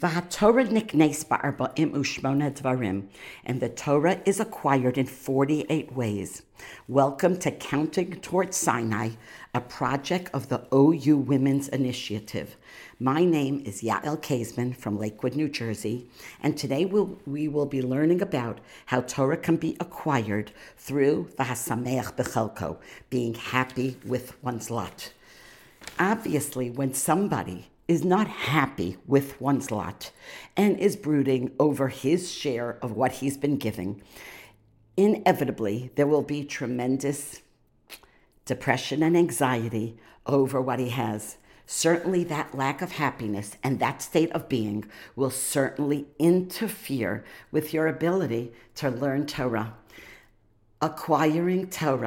V'haTorah niknes ba'arba'im u'shmona dvarim, and the Torah is acquired in 48 ways. Welcome to Counting Towards Sinai, a project of the OU Women's Initiative. My name is Yael Kaisman from Lakewood, New Jersey, and today we will be learning about how Torah can be acquired through v'hasameach b'chelko, being happy with one's lot. Obviously, when somebody is not happy with one's lot and is brooding over his share of what he's been giving, inevitably there will be tremendous depression and anxiety over what he has. Certainly that lack of happiness and that state of being will certainly interfere with your ability to learn Torah. Acquiring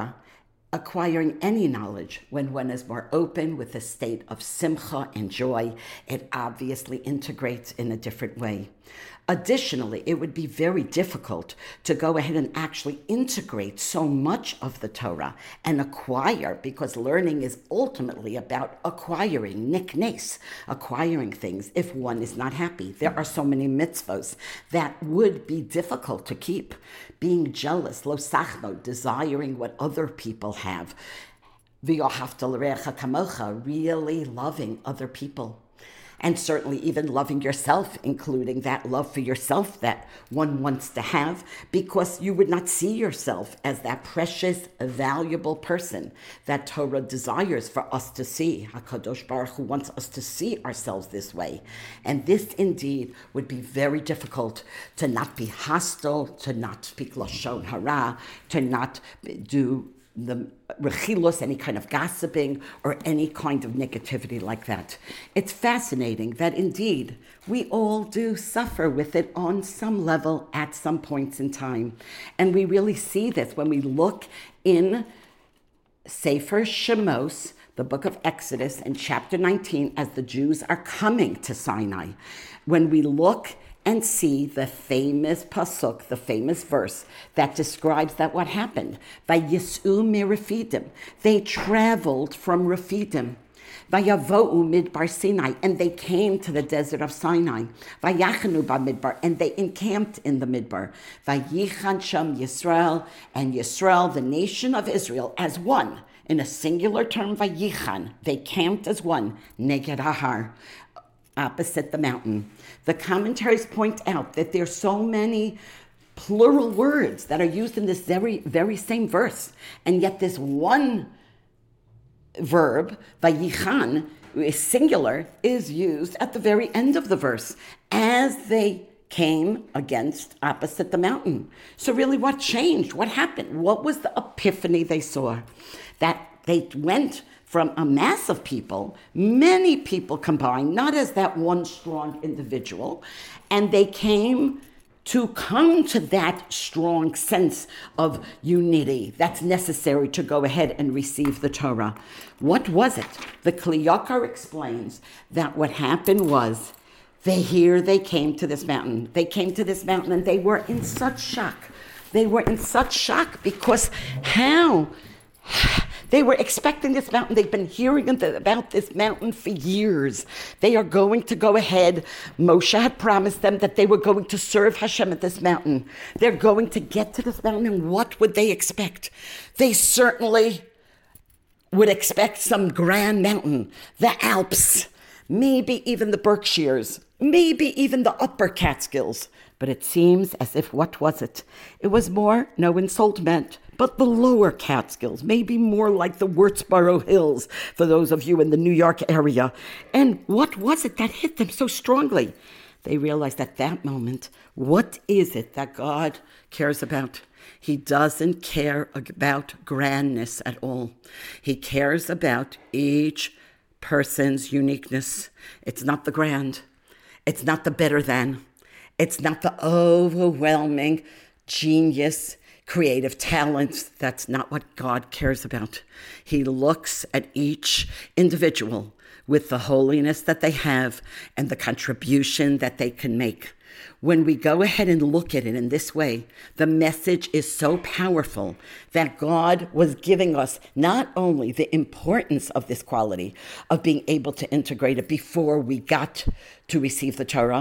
any knowledge when one is more open with a state of simcha and joy, it obviously integrates in a different way. Additionally, it would be very difficult to go ahead and actually integrate so much of the Torah and acquire, because learning is ultimately about acquiring, niknes, acquiring things, if one is not happy. There are so many mitzvos that would be difficult to keep. Being jealous, lo sachno, desiring what other people have, v'yohavta l'recha kamocha, really loving other people. And certainly even loving yourself, including that love for yourself that one wants to have, because you would not see yourself as that precious, valuable person that Torah desires for us to see. HaKadosh Baruch Hu wants us to see ourselves this way. And this indeed would be very difficult, to not be hostile, to not speak lashon hara, to not do the rechilos, any kind of gossiping or any kind of negativity like that. It's fascinating that indeed we all do suffer with it on some level at some points in time. And we really see this when we look in Sefer Shemos, the book of Exodus, in chapter 19, as the Jews are coming to Sinai. When we look and see the famous pasuk, the famous verse that describes that what happened. Vayis'u miRefidim. They traveled from Refidim. Vayavo'u midbar Sinai, and they came to the desert of Sinai. Vayachanu ba'midbar, and they encamped in the midbar. Vayichan sham Yisrael, and Yisrael, the nation of Israel, as one. In a singular term, Vayichan, they camped as one. Neged Ahar, opposite the mountain. The commentaries point out that there's so many plural words that are used in this very, very same verse. And yet this one verb, vayichan, is singular, is used at the very end of the verse as they came opposite the mountain. So really, what changed? What happened? What was the epiphany they saw? That they went from a mass of people, many people combined, not as that one strong individual, and they come to that strong sense of unity that's necessary to go ahead and receive the Torah. What was it? The Kli Yakar explains that what happened was they came to this mountain. They came to this mountain and they were in such shock. They were in such shock because how? They were expecting this mountain. They've been hearing about this mountain for years. They are going to go ahead. Moshe had promised them that they were going to serve Hashem at this mountain. They're going to get to this mountain, and what would they expect? They certainly would expect some grand mountain, the Alps, maybe even the Berkshires, maybe even the Upper Catskills. But it seems as if, what was it? It was more, no insult meant, but the lower Catskills, maybe more like the Wurtsboro Hills, for those of you in the New York area. And what was it that hit them so strongly? They realized at that moment, what is it that God cares about? He doesn't care about grandness at all. He cares about each person's uniqueness. It's not the grand. It's not the better than. It's not the overwhelming genius, creative talents. That's not what God cares about. He looks at each individual with the holiness that they have and the contribution that they can make. When we go ahead and look at it in this way, the message is so powerful that God was giving us not only the importance of this quality of being able to integrate it before we got to receive the Torah,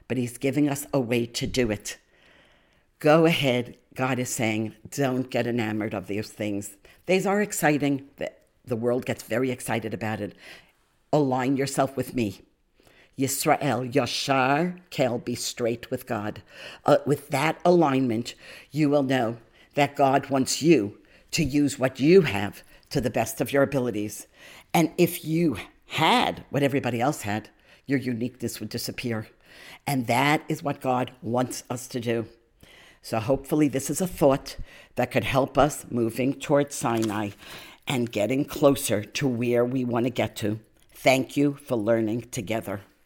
but he's giving us a way to do it. Go ahead. God is saying, don't get enamored of these things. These are exciting. The world gets very excited about it. Align yourself with me. Yisrael, Yashar Kel, be straight with God. With that alignment, you will know that God wants you to use what you have to the best of your abilities. And if you had what everybody else had, your uniqueness would disappear. And that is what God wants us to do. So hopefully this is a thought that could help us moving towards Sinai and getting closer to where we want to get to. Thank you for learning together.